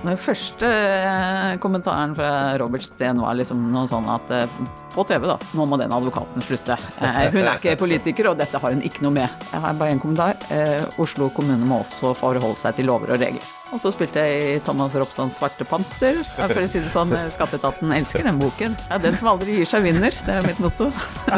Den første kommentaren fra Robert Steen var liksom noe sånn at på TV da, nå må den advokaten slutte. Hun ikke politiker, og dette har hun ikke noe med. Jeg har bare en kommentar. Oslo kommune må også forholde seg til lover og regler. Og så spilte jeg i Thomas Ropstans Svarte Panter. For å si det sånn, Skatteetaten elsker den boken. Ja, den som aldri gir seg vinner, det mitt motto.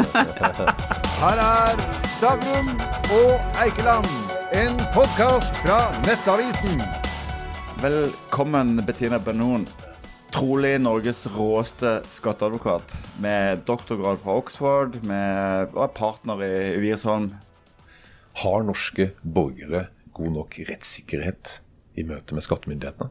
Her Stavrum og Eikeland, en podcast fra Nettavisen. Velkommen Bettina Benon, trolig Norges råeste skatteadvokat, med doktorgrad fra Oxford, og partner i Wiersholm. Har norske borgere god nok rettssikkerhet i møte med skattemyndighetene?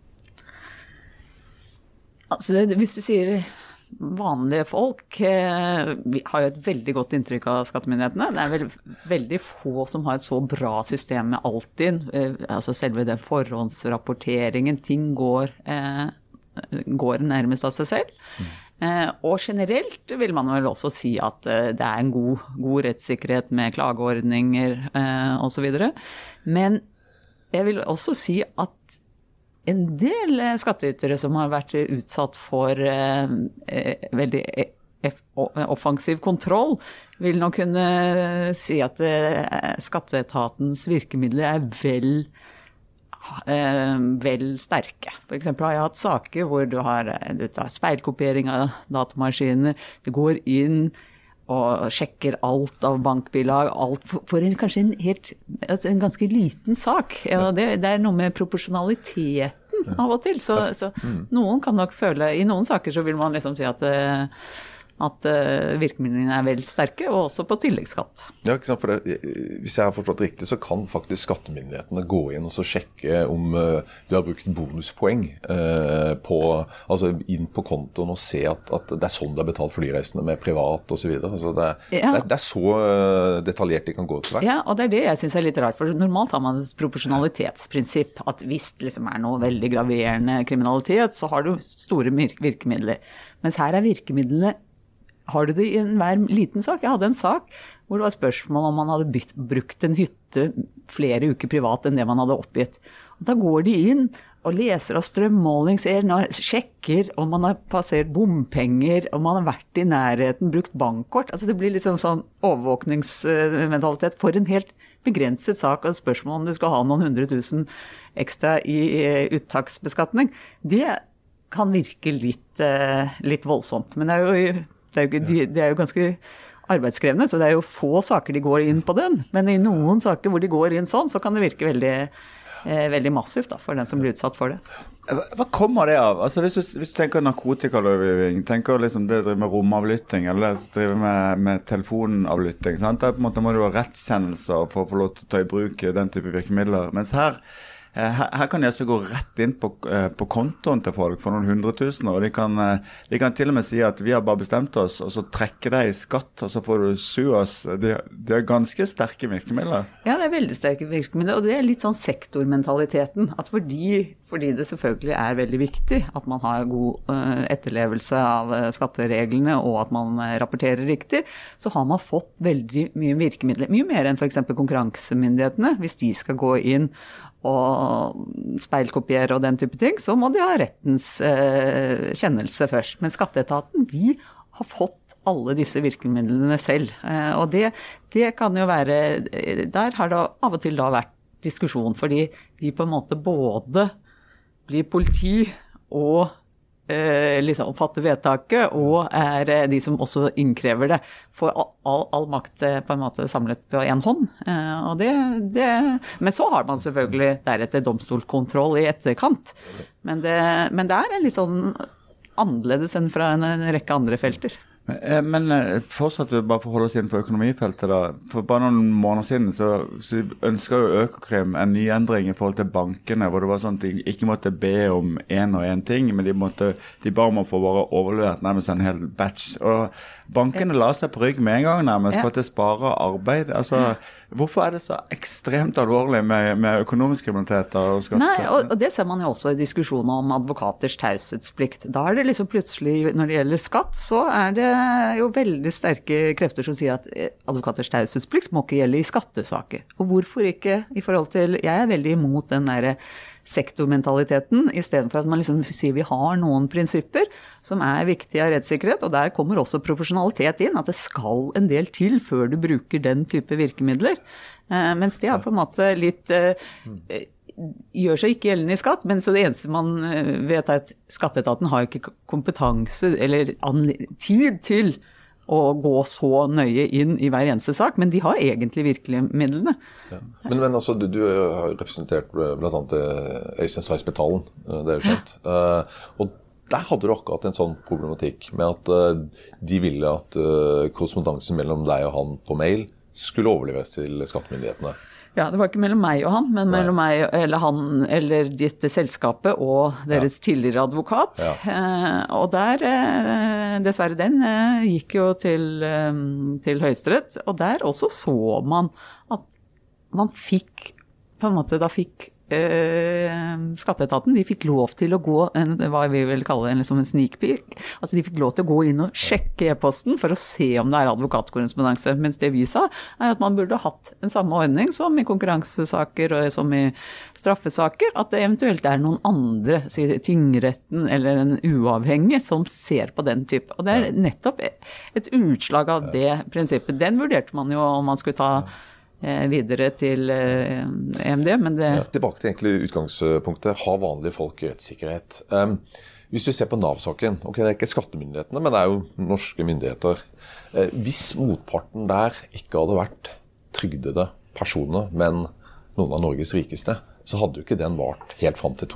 Altså, hvis du sier vanlige folk, vi har jo et veldig godt inntrykk av skattemyndighetene. Det vel veldig få som har et så bra system med Altinn. Altså selve den forhåndsrapporteringen, ting går nærmest av seg selv. Og generelt vil man vel også si at det en god rettssikkerhet med klageordninger og så videre. Men jeg vil også si at en del skattytere som har vært utsatt for veldig offensiv kontroll, vil nok kunne si at skatteetatens virkemidler vel sterke. For eksempel har jeg hatt saker hvor du tar speilkopiering av datamaskinene, du går inn og sjekker alt av bankbilag, alt for kanskje en ganske liten sak. Ja, det noe med proporsjonaliteten av og til. Så noen kan nok føle, i noen saker så vil man liksom si at virkemidlene vel sterke, og også på tilleggsskatt. Ja, ikke sant? For hvis jeg har forstått riktig, så kan faktisk skattemyndighetene gå inn og så sjekke om de har brukt bonuspoeng altså inn på kontoen og se at det sånn det betalt flyreisende med privat og så videre. Altså det så detaljert de kan gå til verks. Ja, og det det jeg synes litt rart, for normalt har man et proporsjonalitetsprinsipp, at hvis det liksom noe veldig graverende kriminalitet, så har du store virkemidler. Mens her virkemidlene. Har du det i hver liten sak? Jeg hadde en sak hvor det var spørsmål om man hadde brukt en hytte flere uker privat enn det man hadde oppgitt. Og da går de inn og leser av strømmålingseren og sjekker om man har passert bompenger, om man har vært i nærheten, brukt bankkort. Altså det blir liksom sånn overvåkningsmentalitet for en helt begrenset sak, og spørsmål om du skal ha noen 100 000 ekstra i uttaksbeskatning. Det kan virke litt voldsomt, men det jo ganske arbeidskrevende, så det jo få saker de går inn på den. Men i noen saker hvor de går inn sånn, så kan det virke veldig massivt da, for den som blir utsatt for det. Hva kommer det av? Altså hvis du tenker narkotikalovgivning, tenker liksom det driver med romavlytting, eller driver med telefonavlytting, sant? Der på en måte må du ha rettskjennelser for å få lov til å ta i bruk den type virkemidler. Mens her kan jeg så gå rett inn på kontoen til folk for noen 100 000, og de kan til og med si at vi har bare bestemt oss, og så trekker det i skatt, og så får du sue oss. Det ganske sterke virkemidler. Ja, det veldig sterke virkemidler, og det litt sånn sektormentaliteten, at fordi det selvfølgelig veldig viktig at man har god etterlevelse av skattereglene, og at man rapporterer riktig, så har man fått veldig mye virkemidler. Mye mer enn for eksempel konkurransemyndighetene, hvis de skal gå inn og speilkopiere og den type ting, så må de ha rettens kjennelse først. Men skatteetaten, de har fått alle disse virkemidlene selv. Og det kan jo være, der har det av og til da vært diskusjon, fordi de på en måte både blir politi og liksom oppfatter vedtaket, og de som også innkrever det, får all makt på en måte samlet på en hånd. Og men så har man selvfølgelig deretter domstolskontroll i etterkant. Men det litt sånn annerledes enn fra en rekke andre felter. Men fortsatt bare for å holde oss inn på økonomifeltet da. For bare noen måneder siden så ønsker jo Økokrim en ny endring i forhold til bankene, hvor det var sånn at de ikke måtte be om en og en ting, men de ba om å få bare overlevert nærmest en hel batch. Og bankene la seg på rygg med en gang nærmest for at det sparer arbeid. Altså, hvorfor det så ekstremt alvorlig med økonomisk kriminalitet og skatt? Nei, og det ser man jo også i diskusjoner om advokaters taushetsplikt. Da det liksom plutselig, når det gjelder skatt, så det jo veldig sterke krefter som sier at advokaters taushetsplikt må ikke gjelde i skattesaker. Og hvorfor ikke i forhold til, jeg veldig imot den der sektormentaliteten, I stedet for at man liksom sier vi har noen prinsipper som viktige av rettssikkerhet, og der kommer også proporsjonalitet inn, at det skal en del til før du bruker den type virkemidler. Mens det på en måte litt gjør seg ikke gjeldende I skatt, men så det eneste man vet at skatteetaten har ikke kompetanse eller tid til å gå så nøye inn I hver eneste sak, men de har egentlig virkemidlene. Ja. Men altså, du har representert blant annet Øystein Sveinsmetalen, det jo kjent. Og der hadde du akkurat en sånn problematikk med at de ville at korrespondansen mellom deg og han på mail skulle overleveres til skattemyndighetene. Ja, det var ikke mellom meg og han, men mellom meg eller han, eller dette selskapet og deres tidligere advokat. Ja. Og der, dessverre den, gikk jo til Høyesterett, og der også så man at man fikk, på en måte, da fikk skatteetaten, de fikk lov til å gå, hva vi vil kalle liksom en sneak peek, altså de fikk lov til å gå inn og sjekke e-posten for å se om det advokatkorrespondanse, mens det vi sa at man burde hatt en samme ordning som I konkurransesaker og som I straffesaker, at det eventuelt noen andre, tingretten eller en uavhengig som ser på den type, og det nettopp et utslag av det prinsippet. Den vurderte man jo om man skulle ta videre til EMD, men det... Ja, tilbake til egentlig utgangspunktet, har vanlige folk rettssikkerhet? Hvis du ser på NAV-saken, ok, det ikke skattemyndighetene, men det jo norske myndigheter. Hvis motparten der ikke hadde vært trygdede personer, men noen av Norges rikeste, så hadde jo ikke den vart helt frem til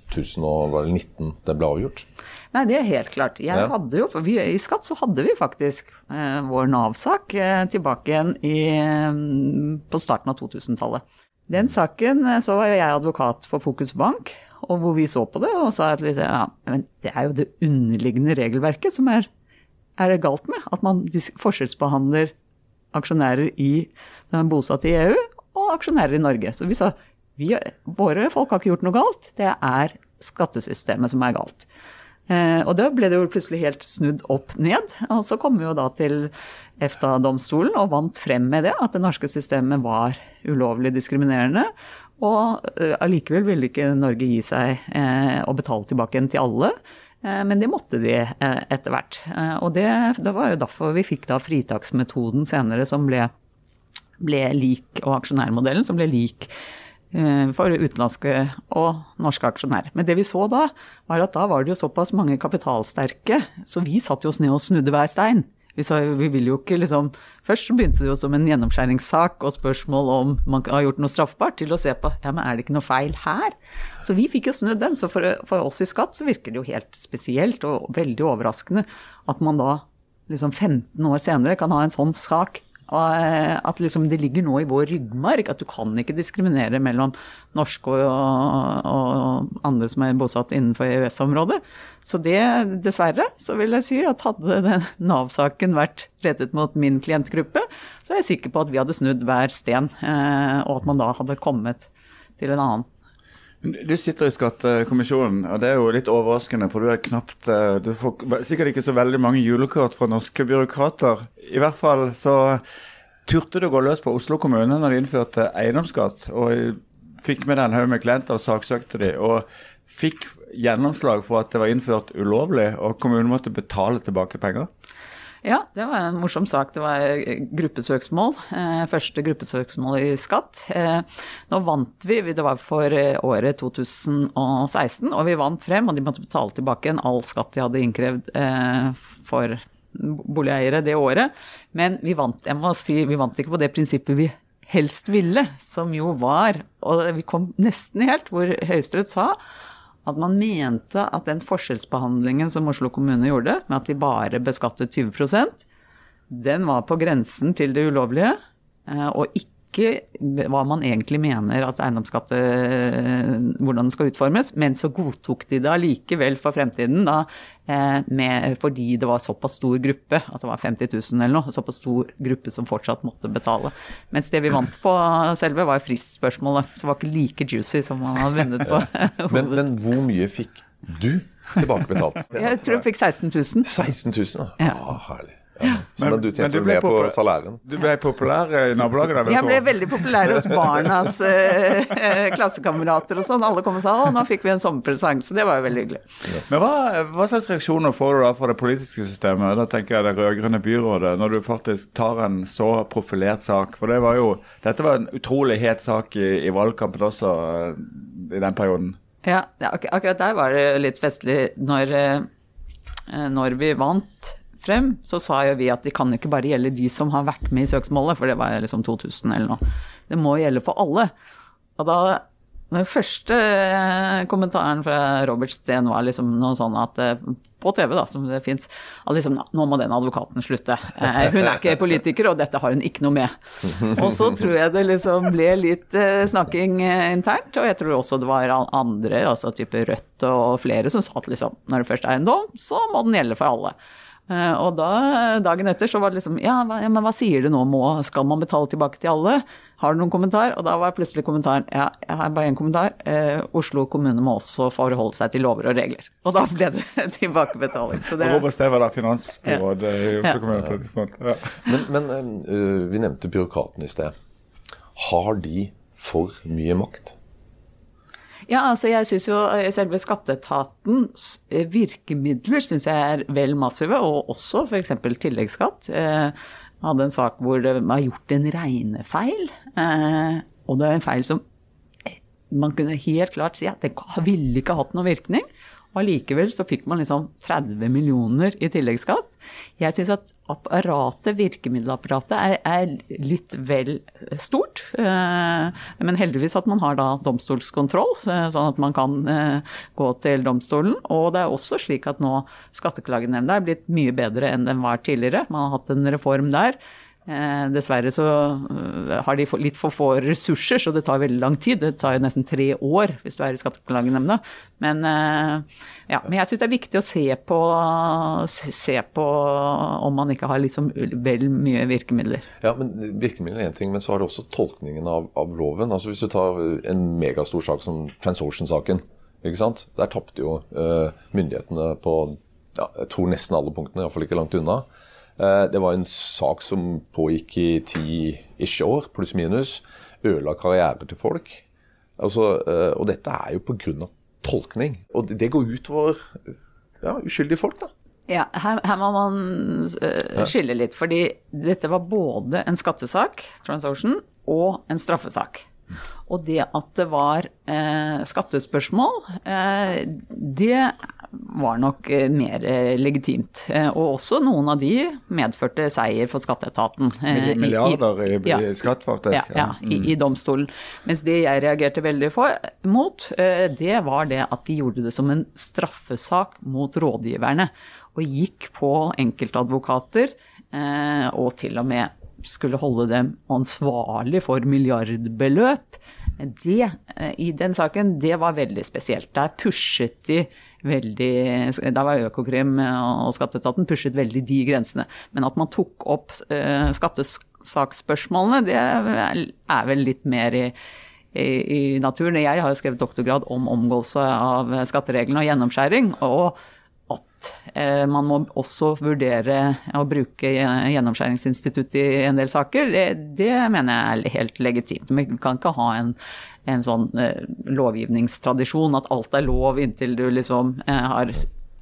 2019 det ble avgjort. Nei, det helt klart. Jeg hadde jo, for I Skatt så hadde vi faktisk vår NAV-sak tilbake igjen på starten av 2000-tallet. Den saken så var jeg advokat for Fokus Bank, og hvor vi så på det og sa at men det jo det underliggende regelverket som det galt med, at man forskjellsbehandler aksjonærer som bosatt I EU og aksjonærer I Norge. Så vi sa, våre folk har ikke gjort noe galt, det skattesystemet som galt. Og da ble det jo plutselig helt snudd opp ned, og så kom vi jo da til EFTA-domstolen og vant frem med det, at det norske systemet var ulovlig diskriminerende, og allikevel ville ikke Norge gi seg og betale tilbake igjen til alle, men det måtte de etter hvert. Og det var jo derfor vi fikk da fritaksmetoden senere som ble lik, og aksjonærmodellen som ble lik for utenlandske og norske aksjonærer. Men det vi så da, var at da var det jo såpass mange kapitalsterke, så vi satt jo oss ned og snudde hver stein. Vi sa, vi ville jo ikke liksom, først så begynte det jo som en gjennomskjæringssak og spørsmål om man har gjort noe straffbart, til å se på, ja, men det ikke noe feil her? Så vi fikk jo snudd den, så for oss I Skatt så virker det jo helt spesielt og veldig overraskende at man da liksom 15 år senere kan ha en sånn sak, at liksom det ligger nå I vår ryggmarg, at du kan ikke diskriminere mellom norske og andre som bosatt innenfor EØS-området. Så det, dessverre, så vil jeg si at hadde den NAV-saken vært rettet mot min klientgruppe, så jeg sikker på at vi hadde snudd hver sten, og at man da hadde kommet til en annen. Du sitter I skattekommisjonen, og det jo litt overraskende, for du får sikkert ikke så veldig mange julekort fra norske byråkrater. I hvert fall så turte du gå løs på Oslo kommune når de innførte eiendomsskatt, og fikk med den haug med klienter og saksøkte de, og fikk gjennomslag for at det var innført ulovlig, og kommunen måtte betale tilbake penger. Ja, det var en morsom sak. Det var gruppesøksmål, første gruppesøksmål I Skatt. Nå vant vi, det var for året 2016, og vi vant frem, og de måtte betale tilbake all skatt de hadde innkrevd for boligeiere det året. Men vi vant, jeg må si, vi vant ikke på det prinsippet vi helst ville, som jo var, og vi kom nesten helt, hvor Høyesterett sa, at man mente at den forskjellsbehandlingen som Oslo kommune gjorde, med at de bare beskattet 20%, den var på grensen til det ulovlige, og ikke hva man egentlig mener at eiendomsskatt, hvordan den skal utformes, men så godtok de det allikevel for fremtiden, da, fordi det var såpass stor gruppe, at det var 50 000 eller noe, såpass stor gruppe som fortsatt måtte betale. Mens det vi vant på selve var fristspørsmålet, så var ikke like juicy som man hadde vennet på. men hvor mye fikk du tilbakebetalt? Jeg tror jeg fikk 16 000. 16 000, ja. Herlig. Men du tjente mer på salæren. Du ble populær i nabolaget der? Jeg ble veldig populær hos barnas klassekamerater og sånn. Alle kom og sa, nå fikk vi en sommerpresang, så det var jo veldig hyggelig. Men hva slags reaksjoner får du da fra det politiske systemet? Da tenker jeg det rødgrønne byrådet, når du faktisk tar en så profilert sak. For dette var en utrolig het sak i valgkampen også i den perioden. Ja, akkurat der var det litt festlig. Når vi vant frem, så sa jo vi at det kan ikke bare gjelde de som har vært med i søksmålet, for det var liksom 2000 eller noe. Det må gjelde for alle. Og da, den første kommentaren fra Robert Steen var liksom noe sånn at på TV da, som det finnes, at liksom, nå må den advokaten slutte. Hun ikke politiker, og dette har hun ikke noe med. Og så tror jeg det liksom ble litt snakking internt, og jeg tror også det var andre, altså type Rødt og flere som sa at liksom, når det først en dom, så må den gjelde for alle. Og da, dagen etter så var det liksom, men hva sier du nå? Skal man betale tilbake til alle? Har du noen kommentar? Og da var plutselig kommentaren, jeg har bare en kommentar, Oslo kommune må også forholde seg til lover og regler. Og da ble det tilbakebetaling. Robert Steen var da finansbyråd i Oslo kommune på et tidspunkt. Ja. Men vi nevnte byråkratene i sted. Har de for mye makt? Ja, altså jeg synes jo selve skatteetatens virkemidler synes jeg vel massive, og også for eksempel tilleggsskatt. Jeg hadde en sak hvor det var gjort en regnefeil, og det er en feil som man kunne helt klart si at det ville ikke hatt noen virkning, og allikevel så fikk man liksom 30 millioner i tilleggsskatt. Jeg synes at virkemiddelapparatet er litt vel stort, men heldigvis at man har da domstolskontroll, sånn at man kan gå til domstolen, og det er også slik at nå skatteklagenemnda er blitt mye bedre enn den var tidligere. Man har hatt en reform der. Dessverre så har de litt for få ressurser, så det tar veldig lang tid. Det tar jo nesten 3 år hvis du er i skatteklagenemnda. Men jeg synes det er viktig å se på om man ikke har liksom vel mye virkemidler. Ja, men virkemidler er en ting, men så har det også tolkningen av loven. Altså hvis du tar en megastor sak som TransOcean-saken, ikke sant? Der tappte jo myndighetene på, jeg tror nesten alle punktene, i hvert fall ikke langt unna. Det var en sak som pågikk i 10-ish år, pluss minus, ødela karriere til folk. Altså, og dette er jo på grunn av tolkning. Og det går ut over uskyldige folk da. Ja, her må man skille litt, fordi dette var både en skattesak, TransOcean, og en straffesak. Og det at det var skattespørsmål, det var nok mer legitimt. Og også noen av de medførte seier for skatteetaten. Milliarder i skatt faktisk. Ja, i domstolen. Mens det jeg reagerte veldig mot, det var det at de gjorde det som en straffesak mot rådgiverne. Og gikk på enkeltadvokater, og til og med skulle holde dem ansvarlig for milliardbeløp. Det, i den saken, det var veldig spesielt. Der pushet de veldig, da var Økokrim og skatteetaten pushet veldig de grensene. Men at man tok opp skattesaksspørsmålene, det er vel litt mer i naturen. Jeg har jo skrevet doktorgrad om omgåelse av skattereglene og gjennomskjæring, og man må også vurdere å bruke gjennomskjæringsinstitutt i en del saker. Det mener jeg er helt legitimt. Vi kan ikke ha en sånn lovgivningstradisjon at alt er lov inntil du liksom har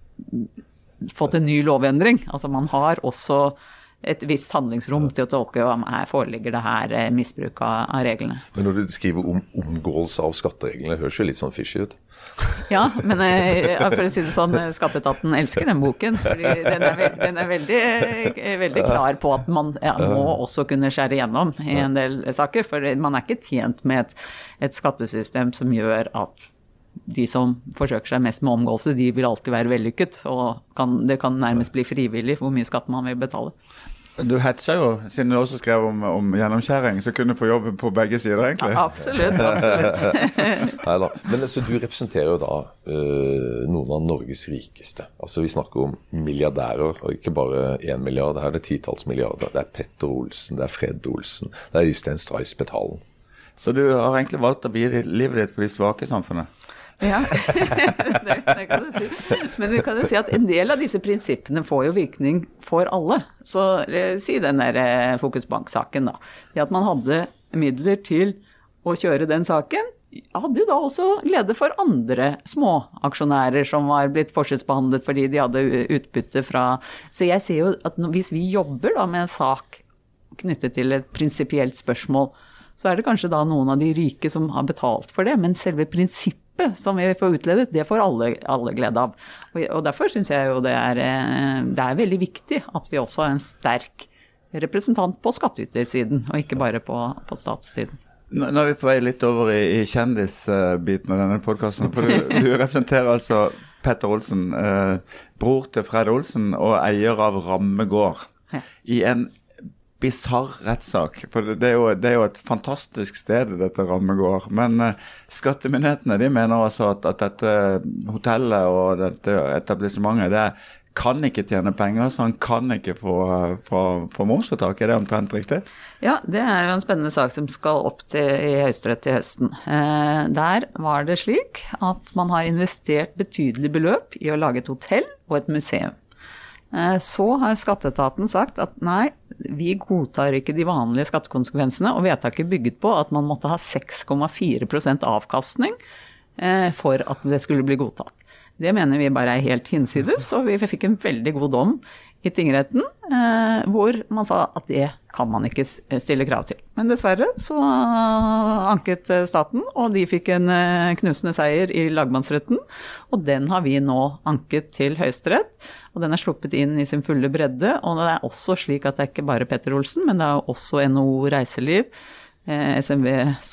fått en ny lovendring. Altså man har også et visst handlingsrom til å tolke om her foreligger det her misbruk av reglene. Men når du skriver om omgåelse av skattereglene, høres jo litt sånn fishy ut. Ja, men for å si det sånn, skatteetaten elsker den boken, fordi den er veldig klar på at man må også kunne skjære gjennom i en del saker, for man er ikke tjent med et skattesystem som gjør at de som forsøker seg mest med omgåelse, de vil alltid være vellykket, og det kan nærmest bli frivillig hvor mye skatt man vil betale. Du hetser jo, siden du også skrev om gjennomskjæring, så kunne du få jobbe på begge sider egentlig. Ja, absolutt. Neida. Men altså, du representerer jo da noen av Norges rikeste. Altså vi snakker om milliardærer, og ikke bare 1 milliard, her er det 10-talls milliarder. Det er Petter Olsen, det er Fred Olsen, det er Øystein Stray Spetalen. Så du har egentlig valgt å bli livet ditt for de svake i samfunnet? Ja, det kan du si. Men du kan jo si at en del av disse prinsippene får jo virkning for alle. Så si den der Fokusbank-saken da. Det at man hadde midler til å kjøre den saken, hadde jo da også glede for andre småaksjonærer som var blitt forskjellsbehandlet fordi de hadde utbytte fra. Så jeg ser jo at hvis vi jobber da med en sak knyttet til et prinsipielt spørsmål, så det kanskje da noen av de rike som har betalt for det, men selve prinsippet som vi får utledet, det får alle glede av. Og derfor synes jeg jo det er veldig viktig at vi også har en sterk representant på skattytersiden, og ikke bare på statssiden. Nå er vi på vei litt over i kjendisbiten av denne podcasten, for du representerer altså Petter Olsen, bror til Fred Olsen og eier av Rammegård, i en bizarr rettssak, for det er jo et fantastisk sted dette Rammegård, men skattemyndighetene de mener altså at dette hotellet og dette etablissementet, det kan ikke tjene penger, så han kan ikke få momsfritak. Det omtrent riktig? Ja, det jo en spennende sak som skal opp i Høyesterett til høsten. Der var det slik at man har investert betydelig beløp i å lage et hotell og et museum. Så har skatteetaten sagt at nei, vi godtar ikke de vanlige skattekonsekvensene, og vedtaket bygget på at man måtte ha 6,4% avkastning for at det skulle bli godtatt. Det mener vi bare helt hinsides, og vi fikk en veldig god dom i tingretten, hvor man sa at det kan man ikke stille krav til. Men dessverre så anket staten, og de fikk en knusende seier i lagmannsretten, og den har vi nå anket til Høyesterett, og den sluppet inn i sin fulle bredde, og det også slik at det ikke bare Petter Olsen, men det også NHO Reiseliv, SMB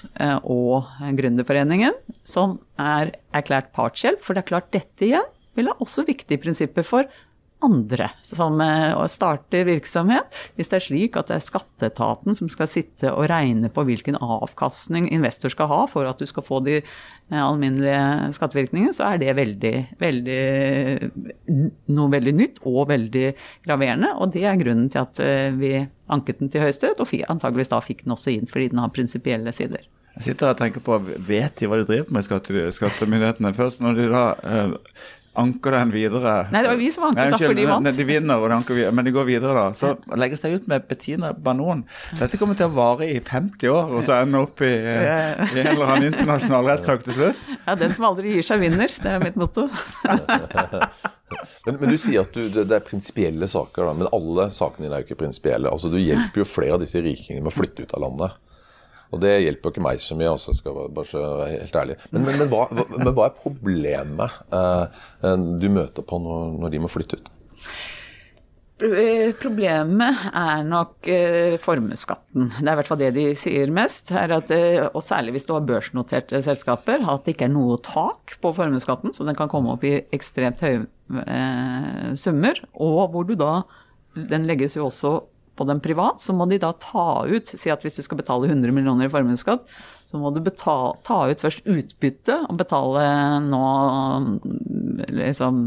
og Gründerforeningen, som erklært partshjelp, for det klart dette igjen vil ha også viktige prinsipper for andre som starter virksomhet. Hvis det slik at det skatteetaten som skal sitte og regne på hvilken avkastning investor skal ha for at du skal få de alminnelige skattevirkningene, så det noe veldig nytt og veldig graverende, og det grunnen til at vi anket den til Høyesterett, og antageligvis da fikk den også inn fordi den har prinsipielle sider. Jeg sitter og tenker på, vet de hva de driver med skattemyndighetene? Først når de da anker den videre. Nei, det var vi som anket da, for de vant. De vinner, men de går videre da. Så legger seg ut med Bettina Banon. Dette kommer til å vare i 50 år, og så ender opp i en eller annen internasjonal rettssak til slutt. Ja, den som aldri gir seg vinner. Det mitt motto. men du sier at det prinsipielle saker, da, men alle sakene dine jo ikke prinsipielle. Altså, du hjelper jo flere av disse rikingene med å flytte ut av landet. Og det hjelper jo ikke meg så mye, altså, skal jeg bare være helt ærlig. Men hva problemet du møter på når de må flytte ut? Problemet nok formuesskatten. Det I hvert fall det de sier mest, at, og særlig hvis du har børsnoterte selskaper, at det ikke noe tak på formuesskatten, så den kan komme opp i ekstremt høye summer, og hvor du da, den legges jo også på den privat, så må de da ta ut, si at hvis du skal betale 100 millioner i formuesskatt, så må du ta ut først utbytte og betale nå liksom,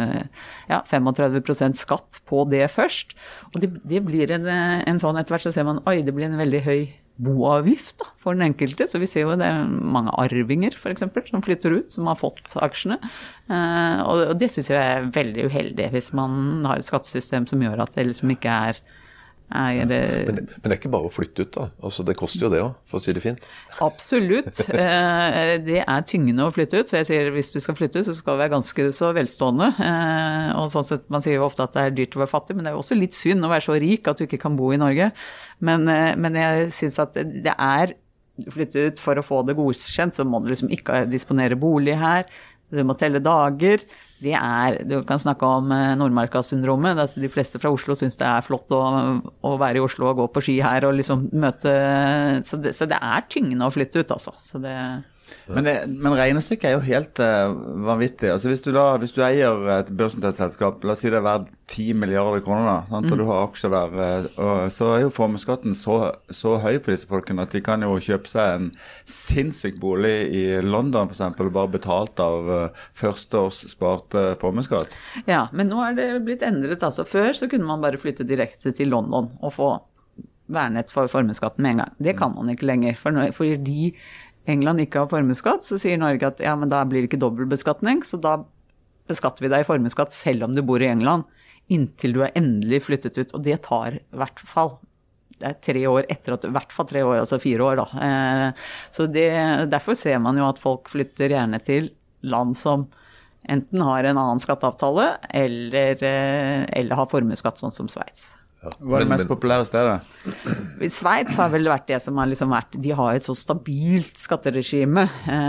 35% skatt på det først. Og det blir en sånn, etter hvert så ser man, det blir en veldig høy boavgift da, for den enkelte, så vi ser jo det mange arvinger for eksempel, som flytter ut, som har fått aksjene, og det synes jeg veldig uheldig, hvis man har et skattesystem som gjør at det liksom ikke Men det ikke bare å flytte ut da, altså det koster jo det også, for å si det fint. Absolutt, det tyngende å flytte ut, så jeg sier hvis du skal flytte så skal du være ganske så velstående, og sånn sett, man sier jo ofte at det dyrt å være fattig, men det jo også litt synd å være så rik at du ikke kan bo i Norge, men jeg synes at det flytte ut for å få det godkjent, så må du liksom ikke disponere bolig her, du må telle dager, du kan snakke om Nordmarka-syndromet, de fleste fra Oslo synes det flott å være i Oslo og gå på ski her og liksom møte, så det tyngende å flytte ut altså. Så det Men regnestykket jo helt vanvittig. Altså hvis du eier et børsnotert selskap, la oss si det verdt 10 milliarder kroner da, sant? Og du har aksjer der, så jo formuesskatten så høy for disse folkene at de kan jo kjøpe seg en sinnssyk bolig i London for eksempel, bare betalt av første års sparte formuesskatt. Ja, men nå det blitt endret. Altså før så kunne man bare flytte direkte til London og få vernet for formuesskatten med en gang. Det kan man ikke lenger, fordi England ikke har formuesskatt, så sier Norge at ja, men da blir det ikke dobbeltbeskatning, så da beskatter vi deg i formuesskatt selv om du bor i England, inntil du er endelig flyttet ut, og det tar i hvert fall. Det 3 år etter at, i hvert fall 3 år, altså 4 år da. Så derfor ser man jo at folk flytter gjerne til land som enten har en annen skatteavtale, eller har formuesskatt sånn som Sveits. Ja. Hva det mest populære stedet? Sveits har vel vært det som har liksom vært, de har et så stabilt skatteregime,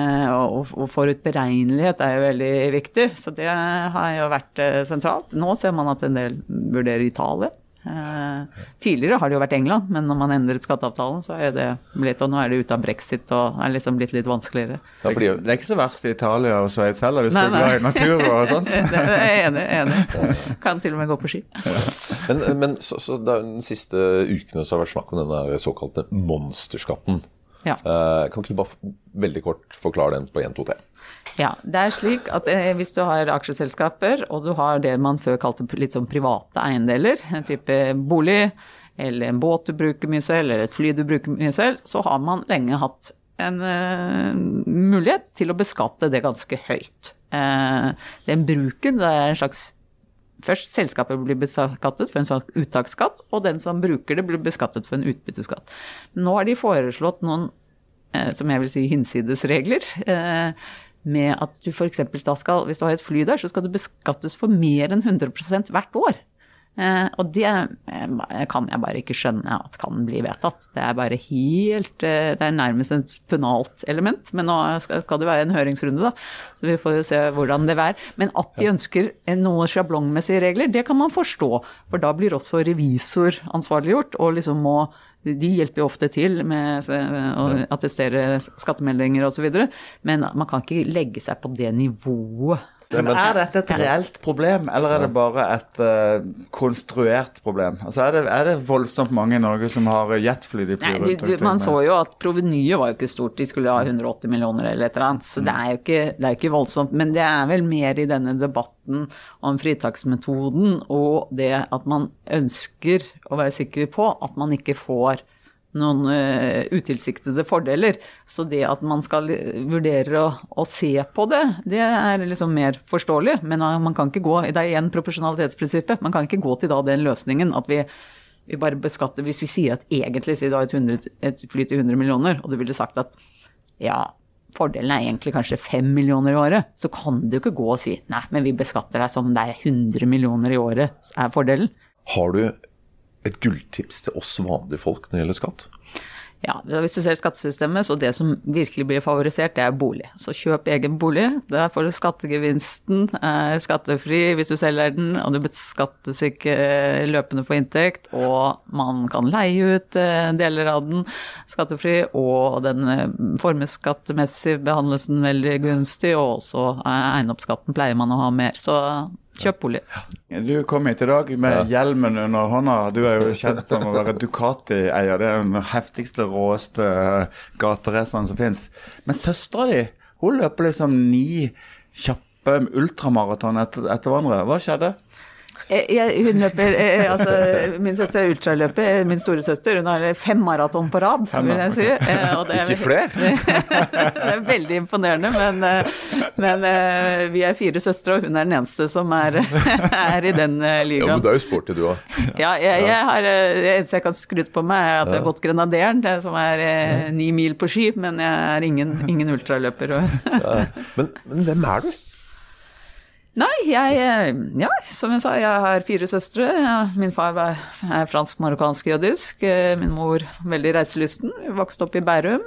og forutberegnelighet jo veldig viktig, så det har jo vært sentralt. Nå ser man at en del vurderer Italia. Tidligere har det jo vært England, men når man endret skatteavtalen, så det blitt, og nå det ute av Brexit, og liksom blitt litt vanskeligere. Ja, fordi det ikke så verst i Italia og Sveits heller, hvis du glad i natur og sånt. Det enig. Kan til og med gå på ski. Ja. Men så den siste ukene så har det vært snakk om denne såkalte monsterskatten. Ja. Kan ikke du bare veldig kort forklare den på 1, 2, 3? Ja, det slik at hvis du har aksjeselskaper, og du har det man før kalte litt sånn private eiendeler, en type bolig, eller en båt du bruker mye selv, eller et fly du bruker mye selv, så har man lenge hatt en mulighet til å beskatte det ganske høyt. Den bruken, det en slags, først selskapet blir beskattet for en sånn uttaksskatt, og den som bruker det blir beskattet for en utbytteskatt. Nå har de foreslått noen, som jeg vil si, hinsidesregler, med at du for eksempel da skal, hvis du har et fly der, så skal du beskattes for mer enn 100% hvert år. Og det kan jeg bare ikke skjønne at kan bli vedtatt. Det bare helt, det nærmest et penalt element, men nå skal det være en høringsrunde da, så vi får jo se hvordan det Men at de ønsker noen sjablongmessige regler, det kan man forstå, for da blir også revisor ansvarliggjort, og liksom de hjelper jo ofte til med å attestere skattemeldinger og så videre, men man kan ikke legge seg på det nivået. Men dette et reelt problem, eller det bare et konstruert problem? Altså det voldsomt mange i Norge som har jetfly de flyr rundt omkring? Man så jo at provenyet var jo ikke stort, de skulle ha 180 millioner eller et eller annet, så det jo ikke voldsomt, men det vel mer i denne debatten om fritaksmetoden, og det at man ønsker å være sikker på at man ikke får noen utilsiktede fordeler, så det at man skal vurdere å se på det liksom mer forståelig, men man kan ikke gå, det igjen proporsjonalitetsprinsippet, man kan ikke gå til da den løsningen at vi bare beskatter, hvis vi sier at egentlig sier du har et fly til 100 millioner, og du ville sagt at ja, fordelen egentlig kanskje 5 millioner i året, så kan du ikke gå og si, nei, men vi beskatter deg som det 100 millioner i året fordelen. Har du et gulltips til oss vanlige folk når det gjelder skatt? Ja, hvis du ser skattesystemet, så det som virkelig blir favorisert, det bolig. Så kjøp egen bolig, der får du skattegevinsten, skattefri hvis du selger den, og du beskattes ikke løpende på inntekt, og man kan leie ut deler av den skattefri, og den formuesskattemessig behandles den veldig gunstig, og også eiendomsskatten pleier man å ha mer. Så kjøp bolig. Du kom hit i dag med hjelmen under hånda. Du jo kjent som å være Ducati-eier. Det den heftigste, råeste gateraceren som finnes. Men søstera di, hun løper liksom 9 kjappe ultramaraton etter hverandre. Hva skjedde? Hun løper, altså min søster ultraløper, min store søster, hun har 5 maraton på rad, vil jeg si. Og ikke flere? Det veldig imponerende, men vi 4 søstre, og hun den eneste som er i den ligaen. Ja, men det jo sporty du også. Ja, det eneste jeg kan skryte på meg at jeg har gått Grenaderen, det som 9 mil på ski, men jeg ingen ultraløper. Ja. Men hvem du? Nei, som jeg sa, jeg har 4 søstre. Min far fransk-marokkansk jødisk. Min mor veldig reiselysten. Vokste opp i Bærum.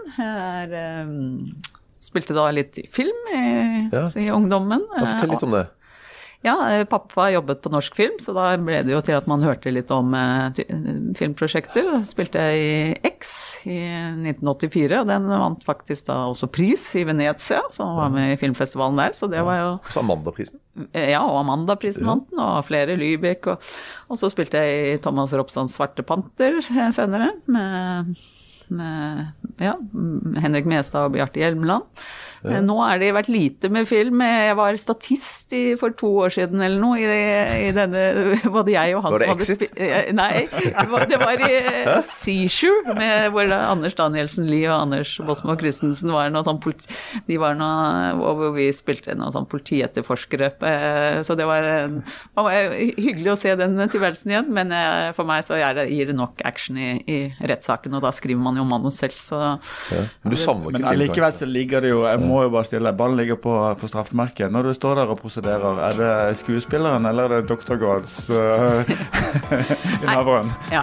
Jeg spilte da litt i film i ungdommen. Fortell litt om det. Ja, pappa jobbet på norsk film, så da ble det jo til at man hørte litt om filmprosjekter. Spilte jeg i X i 1984, og den vant faktisk da også pris i Venezia, som var med i filmfestivalen der, så det var jo... Så Amanda-prisen? Ja, og Amanda-prisen vant den, og flere Lübeck, og så spilte jeg i Thomas Ropstans Svarte Panter senere, med Henrik Mestad og Bjarte Hjelmeland. Nå det vært lite med film. Jeg var statist for 2 år siden eller noe i denne, både jeg og han var det som hadde Exit? Nei, det var i Seashore, hvor Anders Danielsen Lie og Anders Bosmo Christensen var noe sånn de var noe, hvor vi spilte noe sånn politietterforskere. Så det var hyggelig å se den tilværelsen igjen, men for meg så gir det nok action i rettssaken, og da skriver man jo manus selv, så... Ja. Men du savner ikke Men film? allikevel så ligger det jo, jeg må jo bare stille, ballen ligger på straffemerket. Når du står der og prosederer, det skuespilleren eller det Dr. Gods innehaveren? Ja,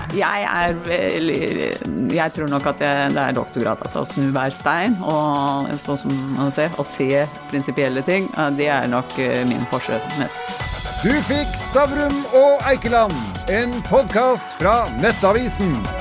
jeg tror nok at det Dr. Grad, altså snu hver stein, og sånn som man ser, å se prinsipielle ting, det nok min Porsche mest. Du fikk Stavrum og Eikeland, en podcast fra Nettavisen.